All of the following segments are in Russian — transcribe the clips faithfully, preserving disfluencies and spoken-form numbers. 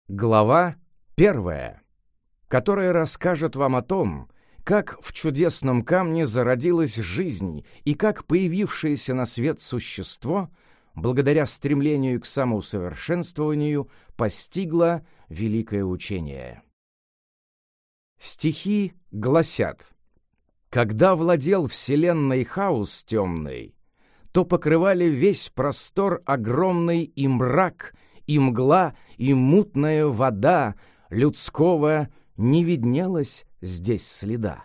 Глава первая, которая расскажет вам о том, как в чудесном камне зародилась жизнь и как появившееся на свет существо, благодаря стремлению к самоусовершенствованию, постигло великое учение. Стихи гласят: «Когда владел вселенной хаос темный, то покрывали весь простор огромный и мрак, и мгла, и мутная вода, людского не виднелось здесь следа.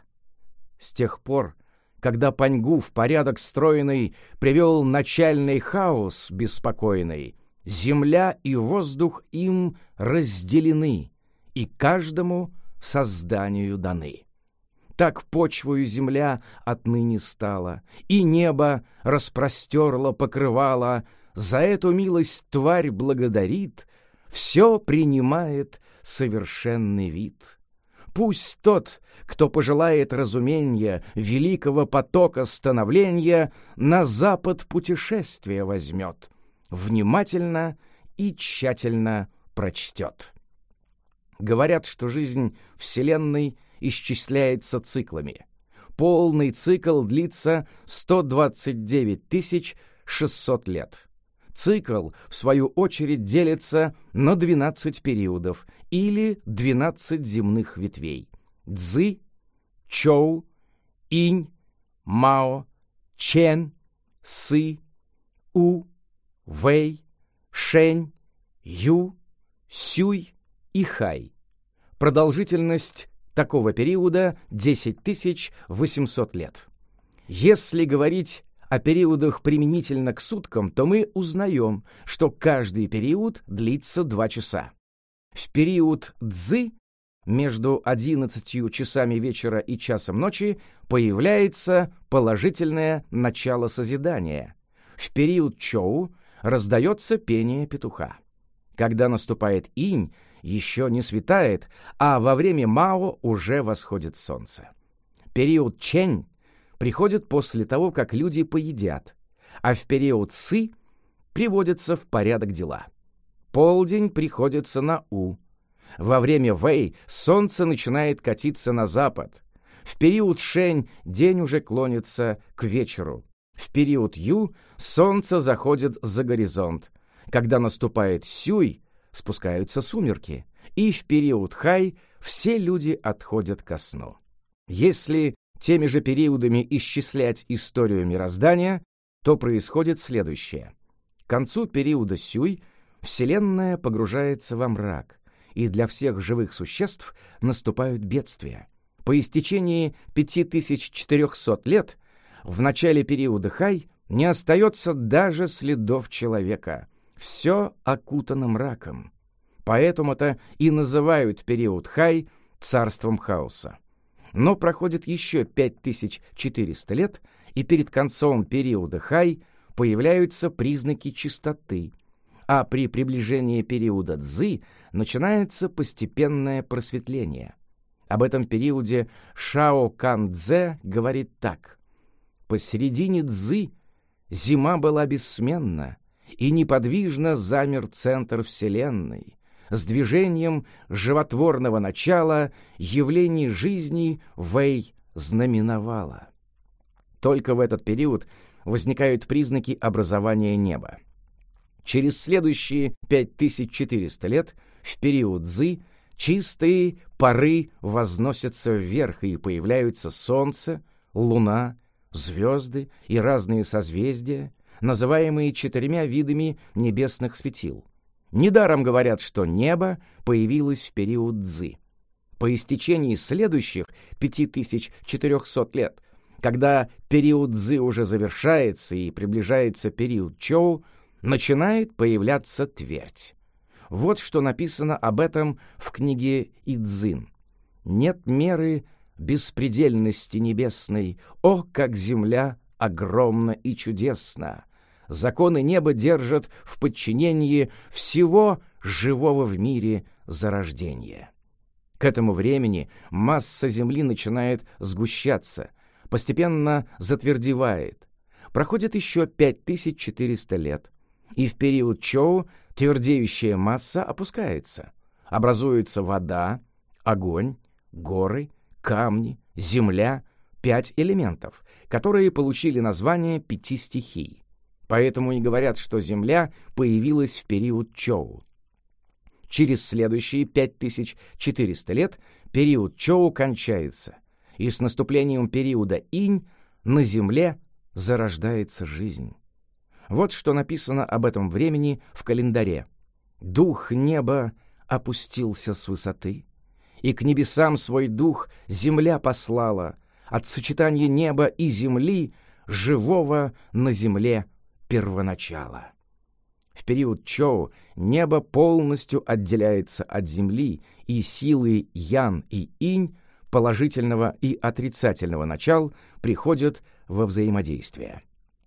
С тех пор, когда Паньгу в порядок стройный привел начальный хаос беспокойный, земля и воздух им разделены, и каждому созданию даны. Так почвою земля отныне стала, и небо распростерло покрывало. За эту милость тварь благодарит, все принимает совершенный вид. Пусть тот, кто пожелает разумения великого потока становления, на запад путешествие возьмет, внимательно и тщательно прочтет». Говорят, что жизнь Вселенной исчисляется циклами. Полный цикл длится сто двадцать девять тысяч шестьсот лет. Цикл, в свою очередь, делится на двенадцать периодов или двенадцать земных ветвей: Цзы, Чоу, Инь, Мао, Чен, Сы, У, Вэй, Шэнь, Ю, Сюй и Хай. Продолжительность такого периода десять тысяч восемьсот лет. Если говорить о периодах применительно к суткам, то мы узнаем, что каждый период длится два часа. В период Цзы между одиннадцатью часами вечера и часом ночи появляется положительное начало созидания. В период Чоу раздается пение петуха. Когда наступает Инь, еще не светает, а во время Мао уже восходит солнце. Период Чэнь приходит после того, как люди поедят, а в период Сы приводятся в порядок дела. Полдень приходится на У. Во время Вэй солнце начинает катиться на запад. В период Шэнь день уже клонится к вечеру. В период Ю солнце заходит за горизонт. Когда наступает Сюй, спускаются сумерки, и в период Хай все люди отходят ко сну. Если теми же периодами исчислять историю мироздания, то происходит следующее. К концу периода Сюй Вселенная погружается во мрак, и для всех живых существ наступают бедствия. По истечении пяти тысяч четырехсот лет в начале периода Хай не остается даже следов человека. Все окутано мраком. Поэтому-то и называют период Хай царством хаоса. Но проходит еще пять тысяч четыреста лет, и перед концом периода Хай появляются признаки чистоты, а при приближении периода Цзы начинается постепенное просветление. Об этом периоде Шао Кан Цзэ говорит так: «Посередине Цзы зима была бессменна, и неподвижно замер центр Вселенной. С движением животворного начала явлений жизни Вэй знаменовало». Только в этот период возникают признаки образования неба. Через следующие пять тысяч четыреста лет, в период Цзы, чистые пары возносятся вверх, и появляются солнце, луна, звезды и разные созвездия, называемые четырьмя видами небесных светил. Недаром говорят, что небо появилось в период Цзы. По истечении следующих пяти тысяч четырехсот лет, когда период Цзы уже завершается и приближается период Чоу, начинает появляться твердь. Вот что написано об этом в книге Идзин. «Нет меры беспредельности небесной, о, как земля огромна и чудесна! Законы неба держат в подчинении всего живого в мире зарождения». К этому времени масса Земли начинает сгущаться, постепенно затвердевает. Проходит еще пять тысяч четыреста лет, и в период Чоу твердеющая масса опускается. образуется вода, огонь, горы, камни, земля, пять элементов, которые получили название пяти стихий. Поэтому и говорят, что Земля появилась в период Чоу. Через следующие пять тысяч четыреста лет период Чоу кончается, и с наступлением периода Инь на Земле зарождается жизнь. Вот что написано об этом времени в календаре. «Дух неба опустился с высоты, и к небесам свой дух земля послала, от сочетания неба и земли, живого на земле первоначала». В период Чоу небо полностью отделяется от земли, и силы Ян и Инь, положительного и отрицательного начал, приходят во взаимодействие.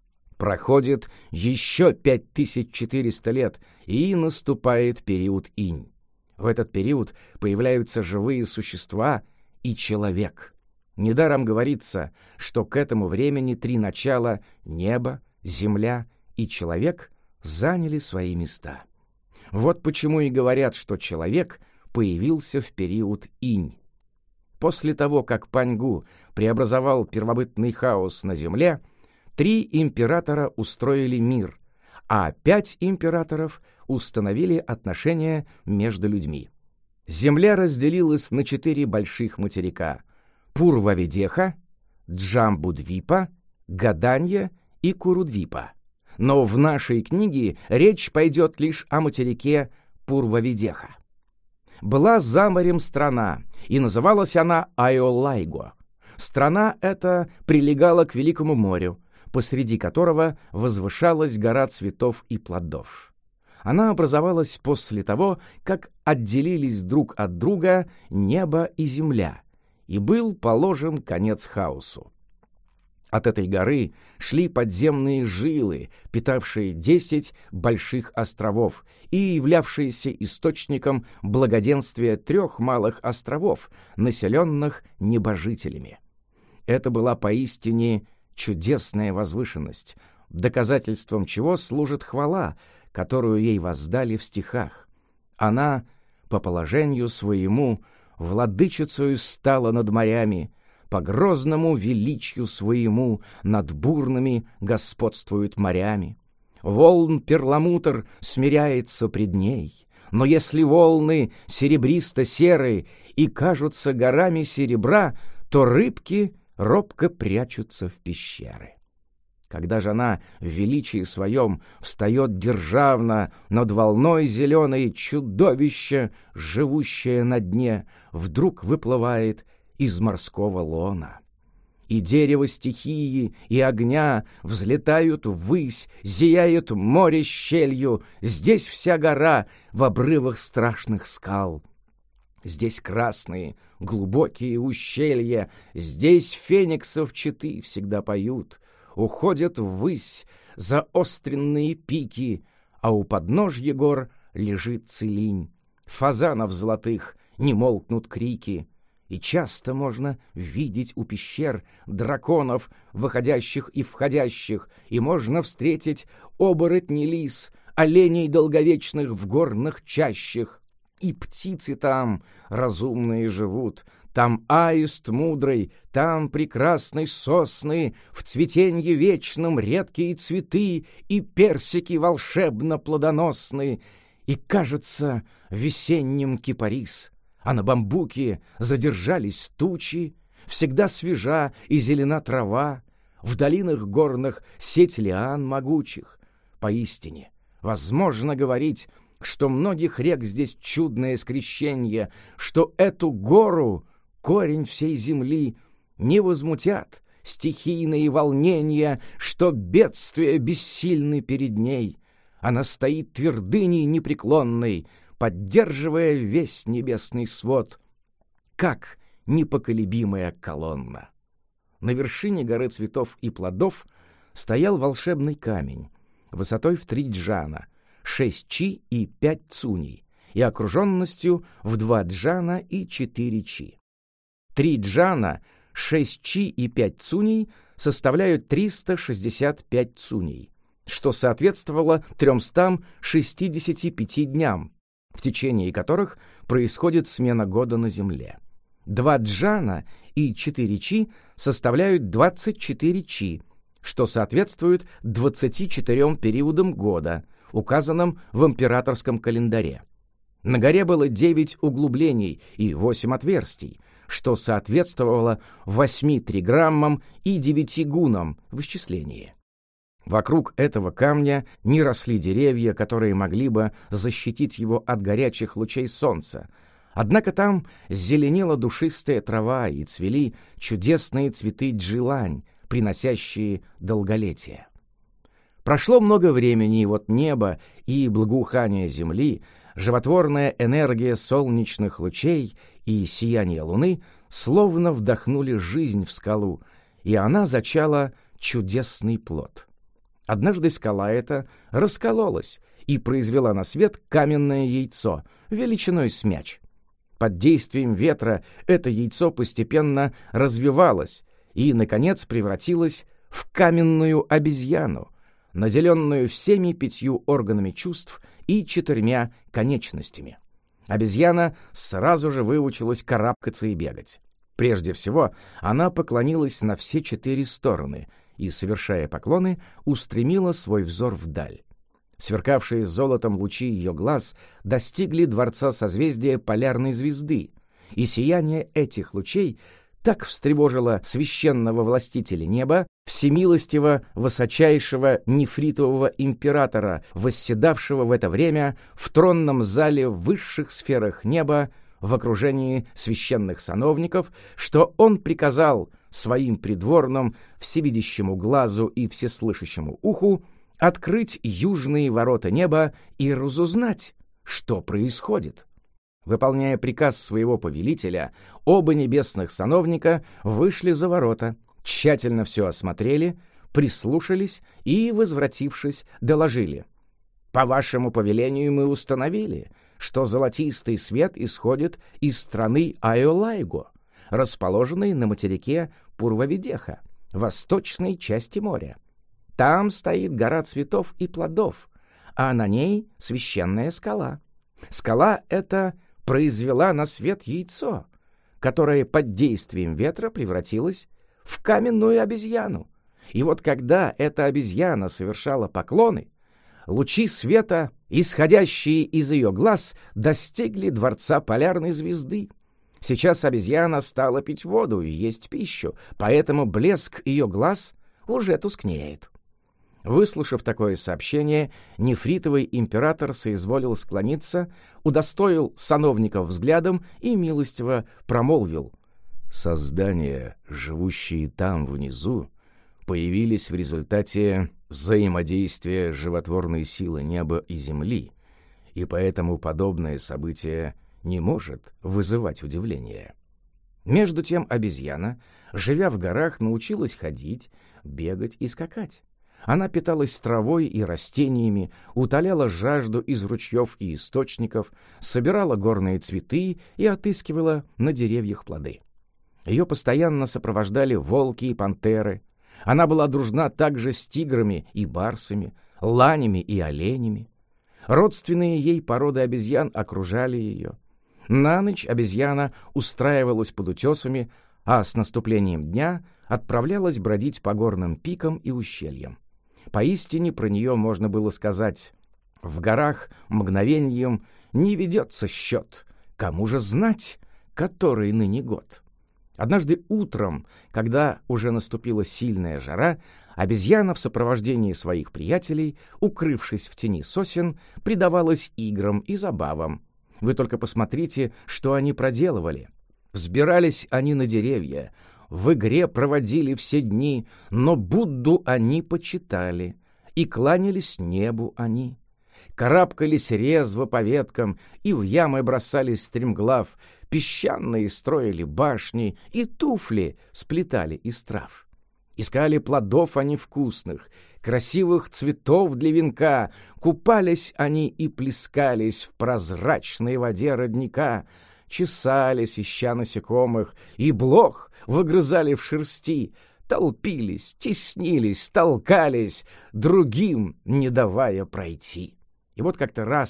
Проходит еще пять тысяч четыреста лет, и наступает период Инь. В этот период появляются живые существа и человек. Недаром говорится, что к этому времени три начала — небо, земля и человек — заняли свои места. Вот почему и говорят, что человек появился в период Инь. После того, как Паньгу преобразовал первобытный хаос на земле, три императора устроили мир, а пять императоров установили отношения между людьми. Земля разделилась на четыре больших материка — Пурва-Видеха, Джамбудвипа, Гаданья и Курудвипа. Но в нашей книге речь пойдет лишь о материке Пурва-Видеха. Была за морем страна, и называлась она Айолайго. Страна эта прилегала к Великому морю, посреди которого возвышалась гора цветов и плодов. Она образовалась после того, как отделились друг от друга небо и земля, и был положен конец хаосу. От этой горы шли подземные жилы, питавшие десять больших островов и являвшиеся источником благоденствия трех малых островов, населенных небожителями. Это была поистине чудесная возвышенность, доказательством чего служит хвала, которую ей воздали в стихах. Она, по положению своему, владычицею стала над морями, по грозному величию своему над бурными господствует морями. Волн перламутр смиряется пред ней, но если волны серебристо-серые и кажутся горами серебра, то рыбки робко прячутся в пещеры. Когда же она в величии своем встает державно над волной зеленой, чудовище, живущее на дне, вдруг выплывает из морского лона. И дерево стихии, и огня взлетают ввысь, зияет море щелью, здесь вся гора в обрывах страшных скал. Здесь красные, глубокие ущелья, здесь фениксов читы всегда поют, уходят ввысь заостренные пики, а у подножья гор лежит Целинь. Фазанов золотых не молкнут крики, и часто можно видеть у пещер драконов, выходящих и входящих, и можно встретить оборотней лис, оленей долговечных в горных чащах. И птицы там разумные живут, там аист мудрый, там прекрасные сосны, в цветенье вечном редкие цветы и персики волшебно плодоносные, и, кажется, весенним кипарис. А на бамбуке задержались тучи, всегда свежа и зелена трава, в долинах горных сеть лиан могучих. Поистине, возможно говорить, что многих рек здесь чудное скрещенье, что эту гору, корень всей земли, не возмутят стихийные волнения, что бедствия бессильны перед ней. Она стоит твердыней непреклонной, поддерживая весь небесный свод, как непоколебимая колонна. На вершине горы цветов и плодов стоял волшебный камень, высотой в три джана, шесть чи и пять цуней, и окруженностью в два джана и четыре чи. Три джана, шесть чи и пять цуней составляют триста шестьдесят пять цуней, что соответствовало тремстам шестидесяти пяти дням, в течение которых происходит смена года на Земле. Два джана и четыре чи составляют двадцать четыре чи, что соответствует двадцати четырем периодам года, указанным в императорском календаре. На горе было девять углублений и восемь отверстий, что соответствовало восьми триграммам и девяти гунам в исчислении. Вокруг этого камня не росли деревья, которые могли бы защитить его от горячих лучей солнца, однако там зеленела душистая трава и цвели чудесные цветы джилань, приносящие долголетие. Прошло много времени, и вот небо и благоухание земли, животворная энергия солнечных лучей и сияние луны словно вдохнули жизнь в скалу, и она зачала чудесный плод. Однажды скала эта раскололась и произвела на свет каменное яйцо величиной с мяч. Под действием ветра это яйцо постепенно развивалось и, наконец, превратилось в каменную обезьяну, наделенную всеми пятью органами чувств и четырьмя конечностями. Обезьяна сразу же выучилась карабкаться и бегать. Прежде всего, она поклонилась на все четыре стороны и, совершая поклоны, устремила свой взор вдаль. Сверкавшие золотом лучи ее глаз достигли дворца созвездия полярной звезды, и сияние этих лучей так встревожило священного властителя неба, всемилостивого высочайшего нефритового императора, восседавшего в это время в тронном зале в высших сферах неба в окружении священных сановников, что он приказал своим придворным, всевидящему глазу и всеслышащему уху открыть южные ворота неба и разузнать, что происходит. Выполняя приказ своего повелителя, оба небесных сановника вышли за ворота, тщательно все осмотрели, прислушались и, возвратившись, доложили: «По вашему повелению мы установили, что золотистый свет исходит из страны Айолайго, расположенной на материке Пурвавидеха, восточной части моря. Там стоит гора цветов и плодов, а на ней священная скала. Скала эта произвела на свет яйцо, которое под действием ветра превратилось в каменную обезьяну. И вот когда эта обезьяна совершала поклоны, лучи света, исходящие из ее глаз, достигли дворца полярной звезды. Сейчас обезьяна стала пить воду и есть пищу, поэтому блеск ее глаз уже тускнеет». Выслушав такое сообщение, нефритовый император соизволил склониться, удостоил сановников взглядом и милостиво промолвил: «Создания, живущие там внизу, появились в результате взаимодействия животворной силы неба и земли, и поэтому подобное событие не может вызывать удивления». Между тем обезьяна, живя в горах, научилась ходить, бегать и скакать. Она питалась травой и растениями, утоляла жажду из ручьев и источников, собирала горные цветы и отыскивала на деревьях плоды. Ее постоянно сопровождали волки и пантеры. Она была дружна также с тиграми и барсами, ланями и оленями. Родственные ей породы обезьян окружали ее. На ночь обезьяна устраивалась под утесами, а с наступлением дня отправлялась бродить по горным пикам и ущельям. Поистине про нее можно было сказать: в горах мгновеньем не ведется счет, кому же знать, который ныне год. Однажды утром, когда уже наступила сильная жара, обезьяна в сопровождении своих приятелей, укрывшись в тени сосен, предавалась играм и забавам. Вы только посмотрите, что они проделывали. Взбирались они на деревья, в игре проводили все дни, но Будду они почитали, и кланялись небу они. Карабкались резво по веткам, и в ямы бросались стремглав, песчаные строили башни, и туфли сплетали из трав. Искали плодов они вкусных, красивых цветов для венка, купались они и плескались в прозрачной воде родника, чесались, ища насекомых, и блох выгрызали в шерсти, толпились, теснились, толкались, другим не давая пройти. И вот как-то раз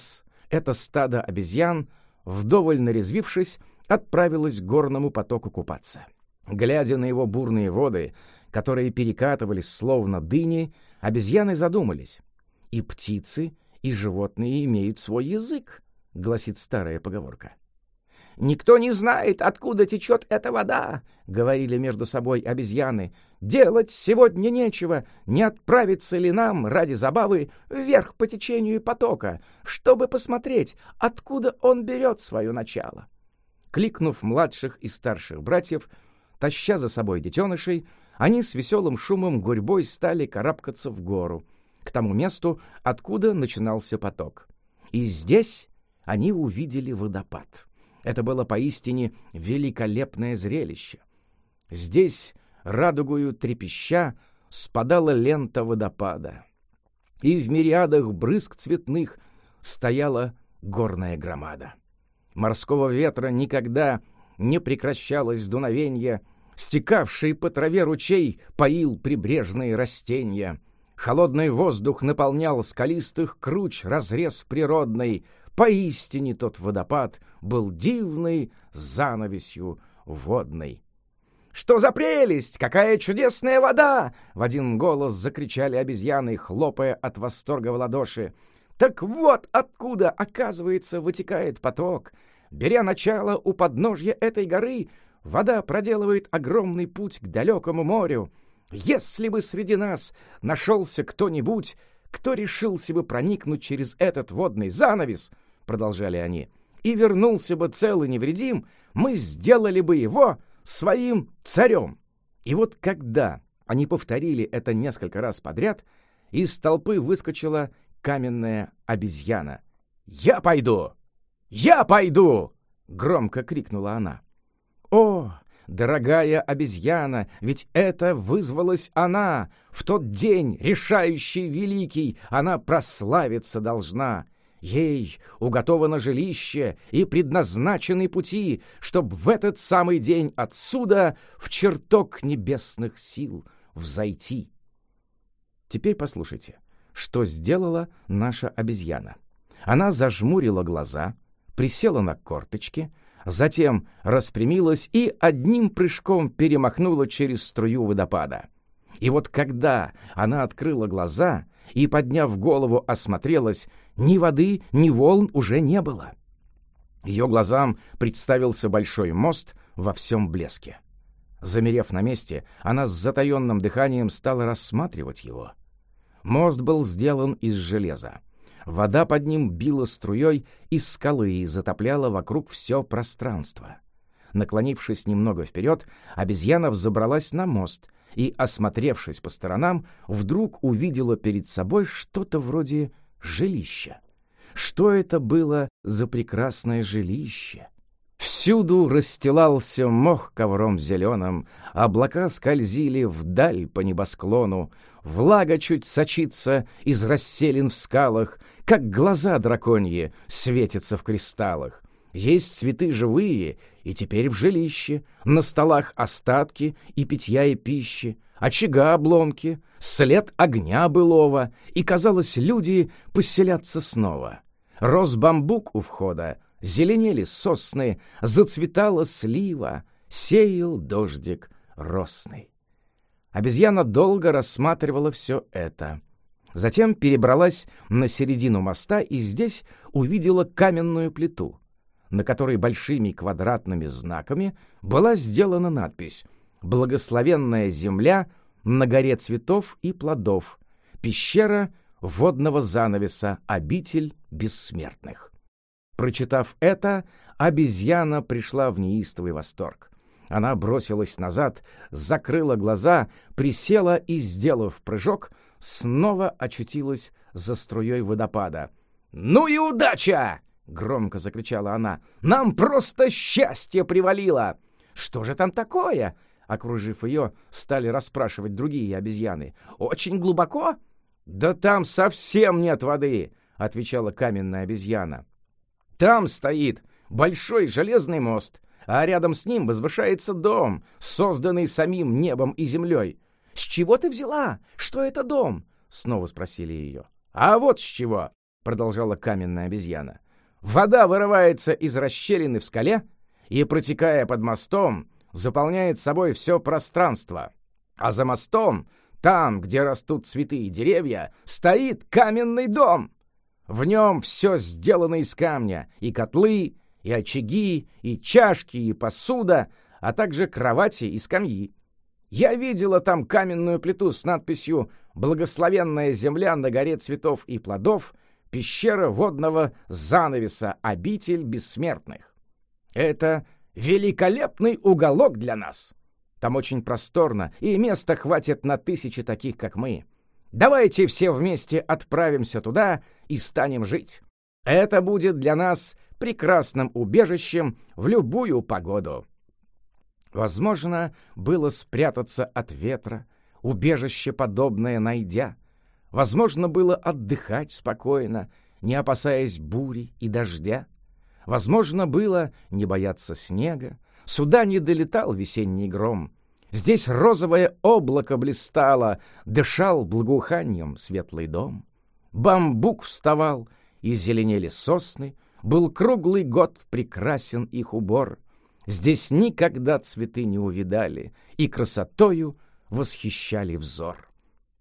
это стадо обезьян, вдоволь нарезвившись, отправилось к горному потоку купаться. Глядя на его бурные воды, которые перекатывались словно дыни, обезьяны задумались. «И птицы, и животные имеют свой язык», — гласит старая поговорка. «Никто не знает, откуда течет эта вода», — говорили между собой обезьяны. «Делать сегодня нечего, не отправиться ли нам ради забавы вверх по течению потока, чтобы посмотреть, откуда он берет свое начало». Кликнув младших и старших братьев, таща за собой детенышей, они с веселым шумом гурьбой стали карабкаться в гору, к тому месту, откуда начинался поток. И здесь они увидели водопад. Это было поистине великолепное зрелище. Здесь, радугою трепеща, спадала лента водопада, и в мириадах брызг цветных стояла горная громада. Морского ветра никогда не прекращалось дуновенье, стекавший по траве ручей поил прибрежные растения. Холодный воздух наполнял скалистых круч разрез природный. Поистине тот водопад был дивной занавесью водной. «Что за прелесть! Какая чудесная вода!» — в один голос закричали обезьяны, хлопая от восторга в ладоши. «Так вот откуда, оказывается, вытекает поток. Беря начало у подножья этой горы, вода проделывает огромный путь к далекому морю. Если бы среди нас нашелся кто-нибудь, кто решился бы проникнуть через этот водный занавес, — продолжали они, — и вернулся бы цел и невредим, мы сделали бы его своим царем». И вот когда они повторили это несколько раз подряд, из толпы выскочила каменная обезьяна. «Я пойду! Я пойду!» — громко крикнула она. «О, дорогая обезьяна, ведь это вызвалась она! В тот день, решающий великий, она прославиться должна! Ей уготовано жилище и предназначены пути, чтоб в этот самый день отсюда в чертог небесных сил взойти». Теперь послушайте, что сделала наша обезьяна. Она зажмурила глаза, присела на корточки, затем распрямилась и одним прыжком перемахнула через струю водопада. И вот когда она открыла глаза и, подняв голову, осмотрелась, ни воды, ни волн уже не было. Ее глазам представился большой мост во всем блеске. Замерев на месте, она с затаенным дыханием стала рассматривать его. Мост был сделан из железа. Вода под ним била струей из скалы и затопляла вокруг все пространство. Наклонившись немного вперед, обезьяна взобралась на мост и, осмотревшись по сторонам, вдруг увидела перед собой что-то вроде жилища. Что это было за прекрасное жилище? Всюду расстилался мох ковром зеленым, облака скользили вдаль по небосклону, влага чуть сочится из расселин в скалах, как глаза драконьи светятся в кристаллах. Есть цветы живые, и теперь в жилище, на столах остатки и питья и пищи, очага обломки, след огня былого, и, казалось, люди поселятся снова. Рос бамбук у входа, зеленели сосны, зацветала слива, сеял дождик росный. Обезьяна долго рассматривала все это. Затем перебралась на середину моста и здесь увидела каменную плиту, на которой большими квадратными знаками была сделана надпись «Благословенная земля на горе цветов и плодов, пещера водного занавеса, обитель бессмертных». Прочитав это, обезьяна пришла в неистовый восторг. Она бросилась назад, закрыла глаза, присела и, сделав прыжок, снова очутилась за струей водопада. «Ну и удача!» — громко закричала она. «Нам просто счастье привалило!» «Что же там такое?» — окружив ее, стали расспрашивать другие обезьяны. «Очень глубоко?» «Да там совсем нет воды!» — отвечала каменная обезьяна. «Там стоит большой железный мост, а рядом с ним возвышается дом, созданный самим небом и землей». «С чего ты взяла? Что это дом?» — снова спросили ее. «А вот с чего!» — продолжала каменная обезьяна. Вода вырывается из расщелины в скале и, протекая под мостом, заполняет собой все пространство. А за мостом, там, где растут цветы и деревья, стоит каменный дом. В нем все сделано из камня, и котлы, и очаги, и чашки, и посуда, а также кровати и скамьи. Я видела там каменную плиту с надписью «Благословенная земля на горе цветов и плодов, пещера водного занавеса, обитель бессмертных». Это великолепный уголок для нас. Там очень просторно, и места хватит на тысячи таких, как мы. Давайте все вместе отправимся туда и станем жить. Это будет для нас прекрасным убежищем в любую погоду. Возможно, было спрятаться от ветра, убежище подобное найдя. Возможно, было отдыхать спокойно, не опасаясь бури и дождя. Возможно, было не бояться снега, сюда не долетал весенний гром. Здесь розовое облако блистало, дышал благоуханием светлый дом. Бамбук вставал, и зеленели сосны, был круглый год прекрасен их убор. Здесь никогда цветы не увидали, и красотою восхищали взор.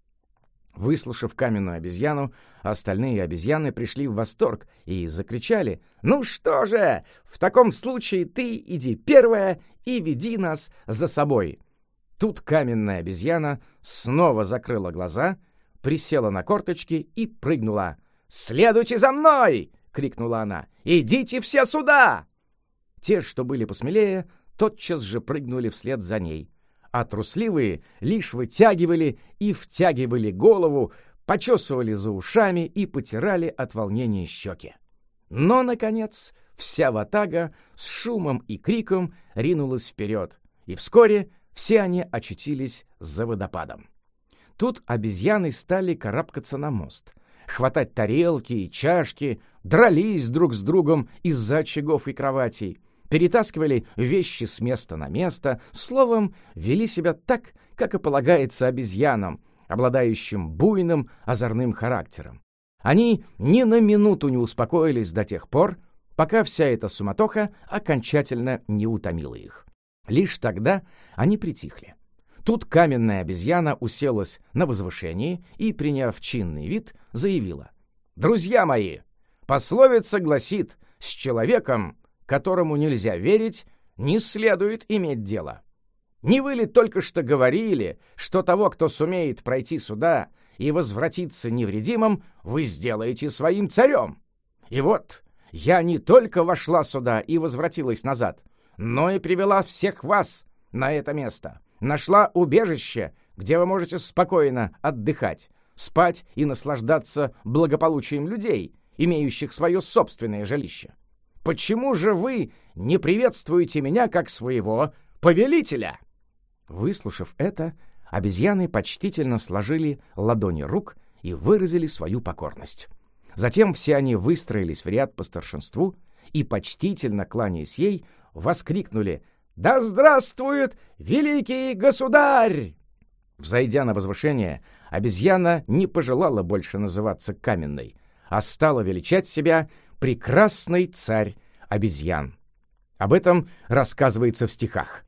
Выслушав каменную обезьяну, остальные обезьяны пришли в восторг и закричали: «Ну что же, в таком случае ты иди первая и веди нас за собой». Тут каменная обезьяна снова закрыла глаза, присела на корточки и прыгнула. «Следуйте за мной!» — крикнула она. «Идите все сюда!» Те, что были посмелее, тотчас же прыгнули вслед за ней, а трусливые лишь вытягивали и втягивали голову, почесывали за ушами и потирали от волнения щеки. Но, наконец, вся ватага с шумом и криком ринулась вперед, и вскоре все они очутились за водопадом. Тут обезьяны стали карабкаться на мост, хватать тарелки и чашки, дрались друг с другом из-за очагов и кроватей, перетаскивали вещи с места на место, словом, вели себя так, как и полагается обезьянам, обладающим буйным, озорным характером. Они ни на минуту не успокоились до тех пор, пока вся эта суматоха окончательно не утомила их. Лишь тогда они притихли. Тут каменная обезьяна уселась на возвышении и, приняв чинный вид, заявила: «Друзья мои, пословица гласит, с человеком, которому нельзя верить, не следует иметь дело. Не вы ли только что говорили, что того, кто сумеет пройти сюда и возвратиться невредимым, вы сделаете своим царем? И вот я не только вошла сюда и возвратилась назад, но и привела всех вас на это место, нашла убежище, где вы можете спокойно отдыхать, спать и наслаждаться благополучием людей, имеющих свое собственное жилище. Почему же вы не приветствуете меня как своего повелителя?» Выслушав это, обезьяны почтительно сложили ладони рук и выразили свою покорность. Затем все они выстроились в ряд по старшинству и, почтительно кланяясь ей, воскликнули: «Да здравствует великий государь!» Взойдя на возвышение, обезьяна не пожелала больше называться каменной, а стала величать себя прекрасный царь обезьян. Об этом рассказывается в стихах.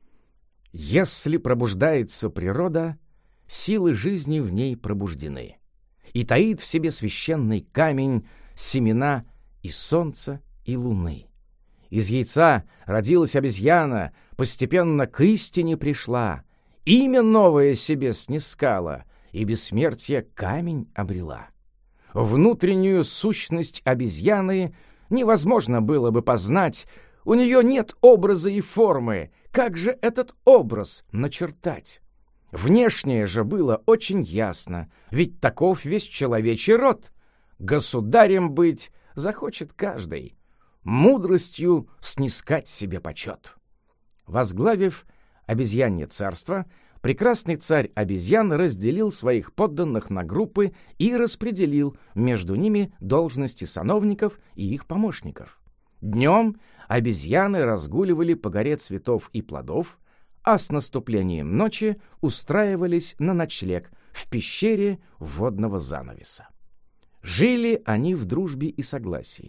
«Если пробуждается природа, силы жизни в ней пробуждены, и таит в себе священный камень семена и солнца, и луны. Из яйца родилась обезьяна, постепенно к истине пришла, имя новое себе снискала, и бессмертие камень обрела. Внутреннюю сущность обезьяны невозможно было бы познать, у нее нет образа и формы, как же этот образ начертать? Внешнее же было очень ясно, ведь таков весь человечий род. Государем быть захочет каждый, мудростью снискать себе почет». Возглавив обезьянье царство, прекрасный царь обезьян разделил своих подданных на группы и распределил между ними должности сановников и их помощников. Днем обезьяны разгуливали по горе цветов и плодов, а с наступлением ночи устраивались на ночлег в пещере водного занавеса. Жили они в дружбе и согласии.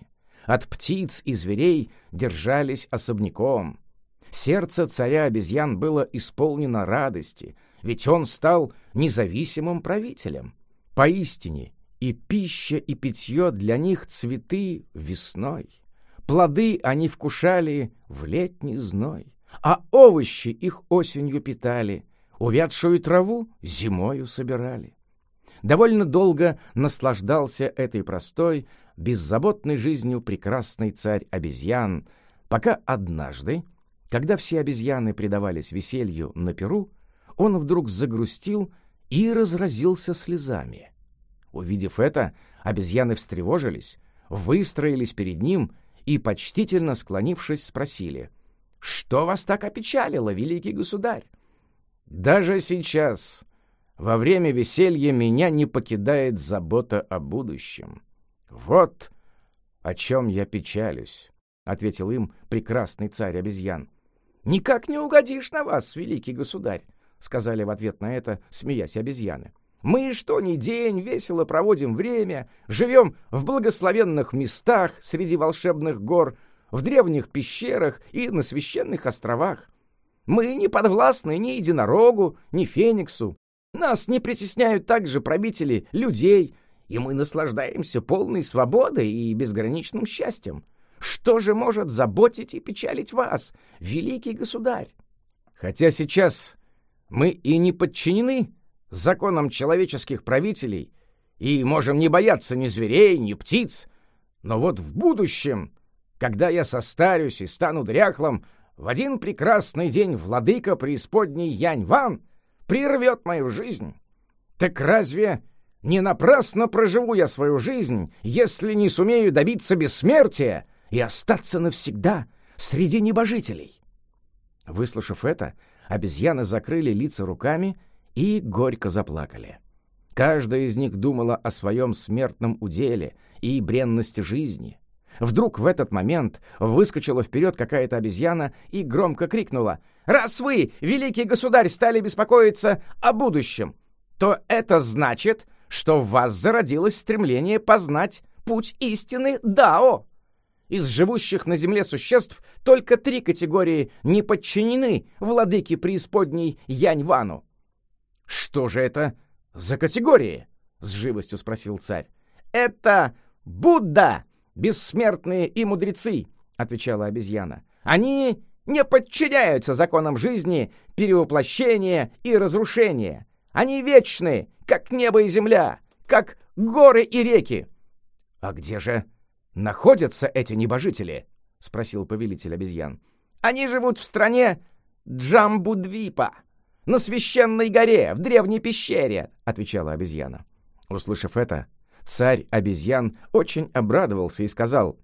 от птиц и зверей держались особняком. Сердце царя обезьян было исполнено радости, ведь он стал независимым правителем. Поистине, и пища, и питье для них цветы весной. Плоды они вкушали в летний зной, а овощи их осенью питали, увядшую траву зимою собирали. Довольно долго наслаждался этой простой, беззаботной жизнью прекрасный царь обезьян, пока однажды, когда все обезьяны предавались веселью на пиру, он вдруг загрустил и разразился слезами. Увидев это, обезьяны встревожились, выстроились перед ним и, почтительно склонившись, спросили: «Что вас так опечалило, великий государь?» «Даже сейчас, во время веселья, меня не покидает забота о будущем. Вот о чем я печалюсь», — ответил им прекрасный царь обезьян. «Никак не угодишь на вас, великий государь», — сказали в ответ на это, смеясь обезьяны. «Мы что ни день весело проводим время, живем в благословенных местах среди волшебных гор, в древних пещерах и на священных островах. Мы не подвластны ни единорогу, ни фениксу. Нас не притесняют также правители людей, и мы наслаждаемся полной свободой и безграничным счастьем. Что же может заботить и печалить вас, великий государь? Хотя сейчас мы и не подчинены законам человеческих правителей и можем не бояться ни зверей, ни птиц, но вот в будущем, когда я состарюсь и стану дряхлым, в один прекрасный день владыка преисподней Янь-Ван прервет мою жизнь. Так разве не напрасно проживу я свою жизнь, если не сумею добиться бессмертия и остаться навсегда среди небожителей?» Выслушав это, обезьяны закрыли лица руками и горько заплакали. Каждая из них думала о своем смертном уделе и бренности жизни. Вдруг в этот момент выскочила вперед какая-то обезьяна и громко крикнула: «Раз вы, великий государь, стали беспокоиться о будущем, то это значит, что в вас зародилось стремление познать путь истины Дао. Из живущих на земле существ только три категории не подчинены владыке преисподней Янь-Вану». «Что же это за категории?» — с живостью спросил царь. «Это Будда, бессмертные и мудрецы», — отвечала обезьяна. «Они не подчиняются законам жизни, перевоплощения и разрушения. Они вечны, как небо и земля, как горы и реки». «А где же находятся эти небожители?» — спросил повелитель обезьян. «Они живут в стране Джамбудвипа, на священной горе, в древней пещере», — отвечала обезьяна. Услышав это, царь обезьян очень обрадовался и сказал: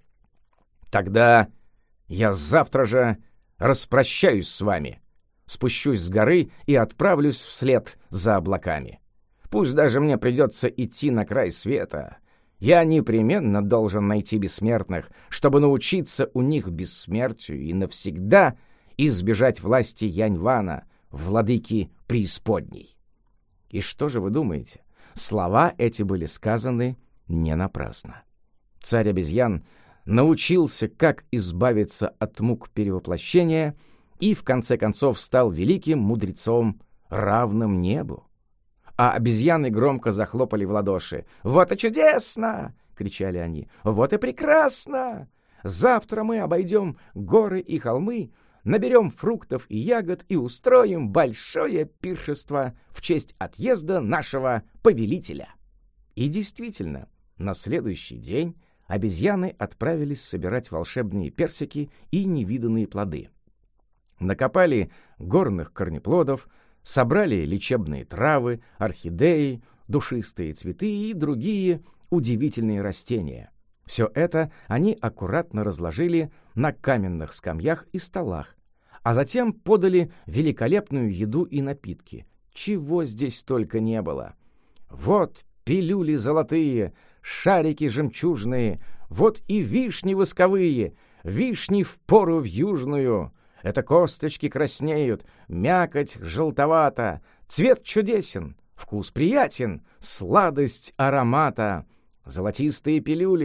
«Тогда я завтра же распрощаюсь с вами, спущусь с горы и отправлюсь вслед за облаками. Пусть даже мне придется идти на край света, я непременно должен найти бессмертных, чтобы научиться у них бессмертию и навсегда избежать власти Янь-Вана, владыки преисподней». И что же вы думаете? Слова эти были сказаны не напрасно. Царь обезьян научился, как избавиться от мук перевоплощения, и в конце концов стал великим мудрецом, равным небу. А обезьяны громко захлопали в ладоши. «Вот и чудесно!» — кричали они. «Вот и прекрасно! Завтра мы обойдем горы и холмы, наберем фруктов и ягод и устроим большое пиршество в честь отъезда нашего повелителя». И действительно, на следующий день обезьяны отправились собирать волшебные персики и невиданные плоды. Накопали горных корнеплодов, собрали лечебные травы, орхидеи, душистые цветы и другие удивительные растения. Все это они аккуратно разложили на каменных скамьях и столах, а затем подали великолепную еду и напитки. Чего здесь только не было! Вот пилюли золотые, шарики жемчужные, вот и вишни восковые, вишни впору в южную. Это косточки краснеют, мякоть желтовата, цвет чудесен, вкус приятен, сладость аромата. Золотистые пилюли,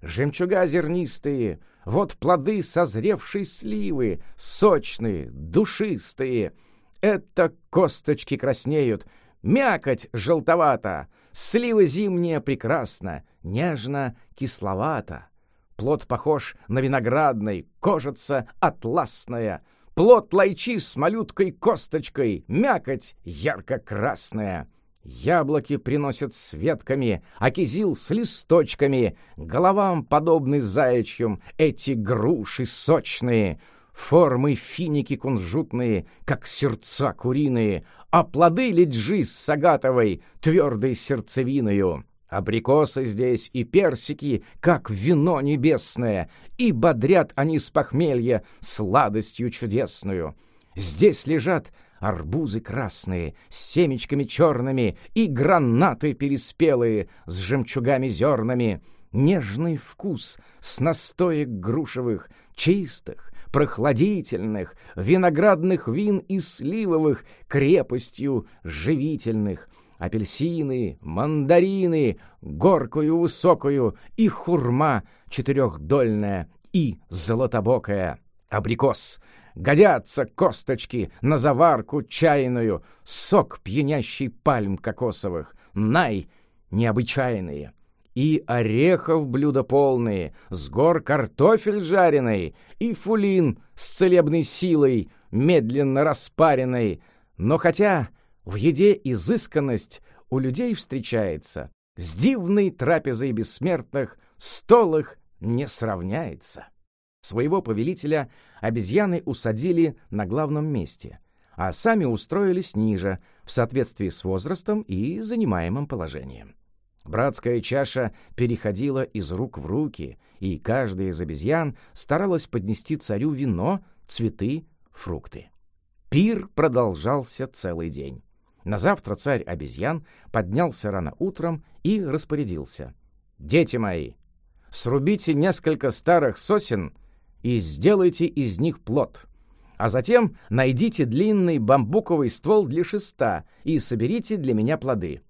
жемчуга зернистые, вот плоды созревшей сливы, сочные, душистые. Это косточки краснеют, мякоть желтовата, слива зимняя прекрасна, нежно кисловата. Плод похож на виноградный, кожица атласная, плод лайчи с малюткой косточкой, мякоть ярко-красная. Яблоки приносят с ветками, а кизил с листочками, головам подобны заячьим эти груши сочные, формы финики кунжутные, как сердца куриные, а плоды леджи с агатовой, твердой сердцевиною. Абрикосы здесь и персики, как вино небесное, и бодрят они с похмелья сладостью чудесную. Здесь лежат арбузы красные с семечками черными и гранаты переспелые с жемчугами зернами. Нежный вкус с настоек грушевых, чистых, прохладительных, виноградных вин и сливовых, крепостью живительных. Апельсины, мандарины, горкую высокую, и хурма четырехдольная, и золотобокая. Абрикос. Годятся косточки на заварку чайную, сок пьянящий пальм кокосовых, най необычайные. И орехов блюда полные, с гор картофель жареный, и фулин с целебной силой, медленно распаренный. Но хотя в еде изысканность у людей встречается, с дивной трапезой бессмертных стол их не сравняется. Своего повелителя обезьяны усадили на главном месте, а сами устроились ниже, в соответствии с возрастом и занимаемым положением. Братская чаша переходила из рук в руки, и каждая из обезьян старалась поднести царю вино, цветы, фрукты. Пир продолжался целый день. На завтра царь обезьян поднялся рано утром и распорядился: «Дети мои, срубите несколько старых сосен и сделайте из них плот, а затем найдите длинный бамбуковый ствол для шеста и соберите для меня плоды.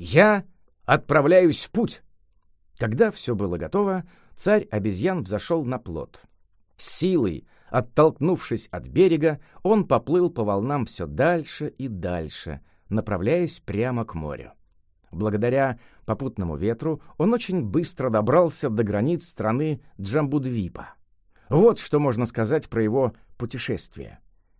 Я отправляюсь в путь». Когда все было готово, царь обезьян взошел на плот. С силой, оттолкнувшись от берега, он поплыл по волнам все дальше и дальше, направляясь прямо к морю. Благодаря попутному ветру он очень быстро добрался до границ страны Джамбудвипа. Вот что можно сказать про его путешествие.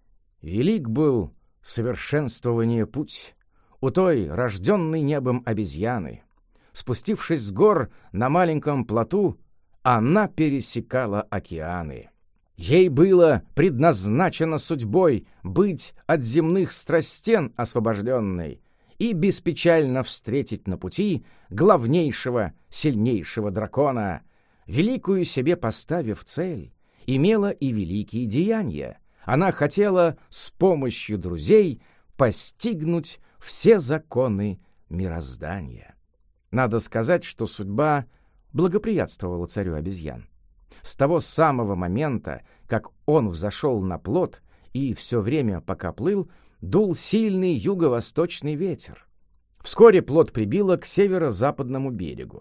Велик был совершенствование путь у той, рожденной небом обезьяны. Спустившись с гор на маленьком плоту, она пересекала океаны. Ей было предназначено судьбой быть от земных страстен освобожденной и беспечально встретить на пути главнейшего, сильнейшего дракона. Великую себе поставив цель, имела и великие деяния. Она хотела с помощью друзей постигнуть все законы мироздания. Надо сказать, что судьба благоприятствовала царю обезьян. С того самого момента, как он взошел на плот и все время, пока плыл, дул сильный юго-восточный ветер. Вскоре плот прибило к северо-западному берегу.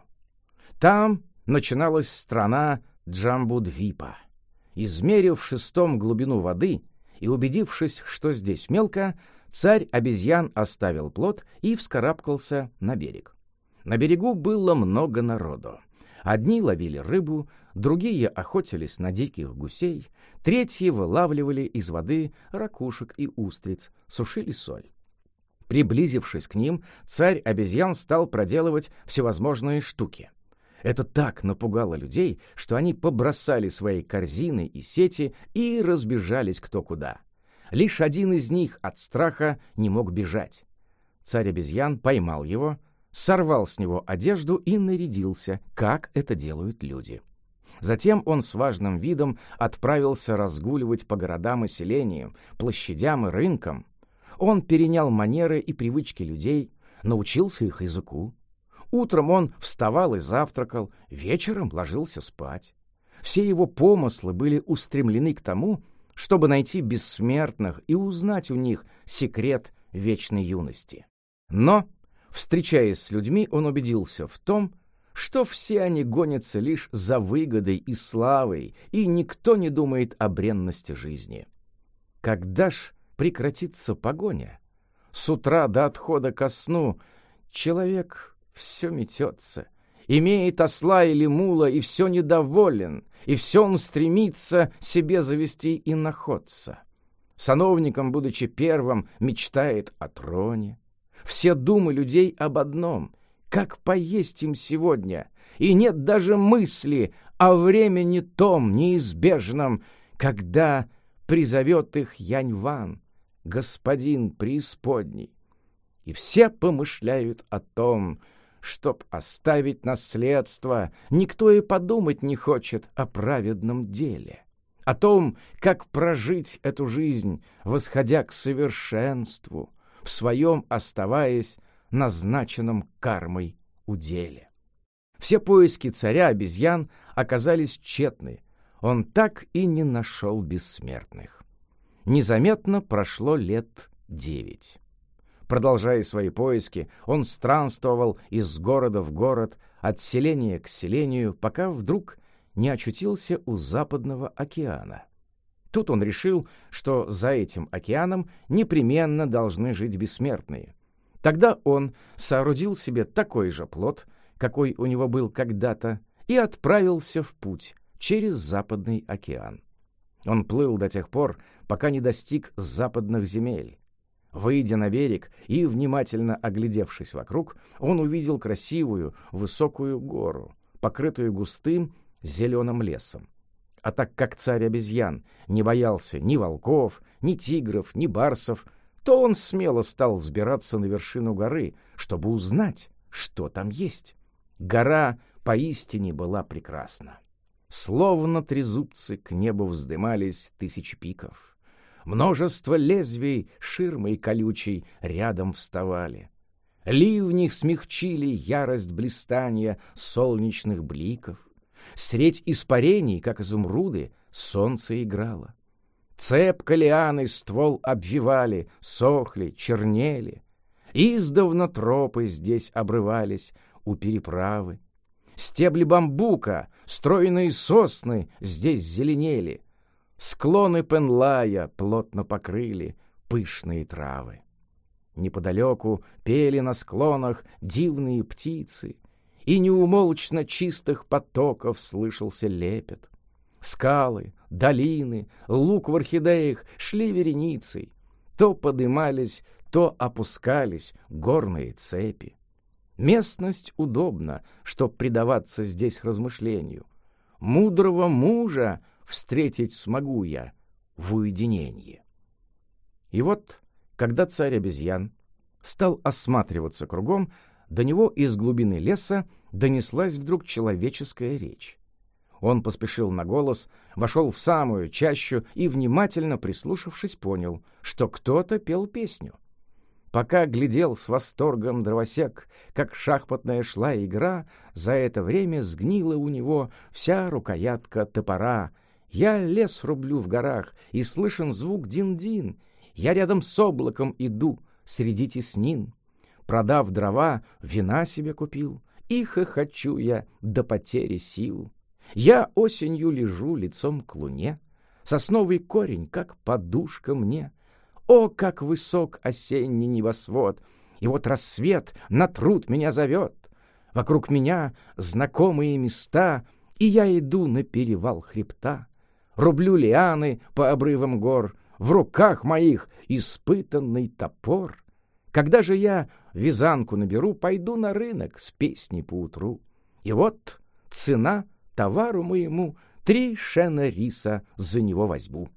Там начиналась страна Джамбудвипа. Измерив шестом глубину воды и убедившись, что здесь мелко, царь обезьян оставил плот и вскарабкался на берег. На берегу было много народу. Одни ловили рыбу, другие охотились на диких гусей, третьи вылавливали из воды ракушек и устриц, сушили соль. Приблизившись к ним, царь обезьян стал проделывать всевозможные штуки. Это так напугало людей, что они побросали свои корзины и сети и разбежались кто куда. Лишь один из них от страха не мог бежать. Царь обезьян поймал его, сорвал с него одежду и нарядился, как это делают люди. Затем он с важным видом отправился разгуливать по городам и селениям, площадям и рынкам. Он перенял манеры и привычки людей, научился их языку. Утром он вставал и завтракал, вечером ложился спать. Все его помыслы были устремлены к тому, чтобы найти бессмертных и узнать у них секрет вечной юности. Но, встречаясь с людьми, он убедился в том, что все они гонятся лишь за выгодой и славой, и никто не думает о бренности жизни. Когда ж прекратится погоня? С утра до отхода ко сну человек все метется, имеет осла или мула, и все недоволен, и все он стремится себе завести и находца. Сановником, будучи первым, мечтает о троне. Все думы людей об одном — как поесть им сегодня, и нет даже мысли о времени том неизбежном, когда призовет их Янь-Ван, господин преисподней. И все помышляют о том, чтоб оставить наследство, никто и подумать не хочет о праведном деле, о том, как прожить эту жизнь, восходя к совершенству, в своем оставаясь назначенном кармой уделе. Все поиски царя обезьян оказались тщетны, он так и не нашел бессмертных. Незаметно прошло лет девять. Продолжая свои поиски, он странствовал из города в город, от селения к селению, пока вдруг не очутился у Западного океана. Тут он решил, что за этим океаном непременно должны жить бессмертные. Тогда он соорудил себе такой же плот, какой у него был когда-то, и отправился в путь через Западный океан. Он плыл до тех пор, пока не достиг западных земель. Выйдя на берег и внимательно оглядевшись вокруг, он увидел красивую высокую гору, покрытую густым зеленым лесом. А так как царь обезьян не боялся ни волков, ни тигров, ни барсов, то он смело стал взбираться на вершину горы, чтобы узнать, что там есть. Гора поистине была прекрасна. Словно трезубцы к небу вздымались тысячи пиков. Множество лезвий ширмой колючей рядом вставали. Ливни смягчили ярость блистания солнечных бликов. Средь испарений, как изумруды, солнце играло. Цепко лианы ствол обвивали, сохли, чернели. Издавна тропы здесь обрывались у переправы. Стебли бамбука, стройные сосны здесь зеленели. Склоны пенлая плотно покрыли пышные травы. Неподалеку пели на склонах дивные птицы, и неумолчно чистых потоков слышался лепет. Скалы, долины, луг в орхидеях шли вереницей. То подымались, то опускались горные цепи. Местность удобна, чтоб предаваться здесь размышлению. Мудрого мужа встретить смогу я в уединении. И вот, когда царь обезьян стал осматриваться кругом, до него из глубины леса донеслась вдруг человеческая речь. Он поспешил на голос, вошел в самую чащу и, внимательно прислушавшись, понял, что кто-то пел песню. Пока глядел с восторгом дровосек, как шахматная шла игра, за это время сгнила у него вся рукоятка топора. Я лес рублю в горах, и слышен звук дин-дин. Я рядом с облаком иду среди теснин. Продав дрова, вина себе купил, и хохочу я до потери сил. Я осенью лежу лицом к луне, сосновый корень, как подушка мне. О, как высок осенний небосвод! И вот рассвет на труд меня зовет. Вокруг меня знакомые места, и я иду на перевал хребта. Рублю лианы по обрывам гор, в руках моих испытанный топор. Когда же я вязанку наберу, пойду на рынок с песней поутру. И вот цена товару моему, три шена риса за него возьму.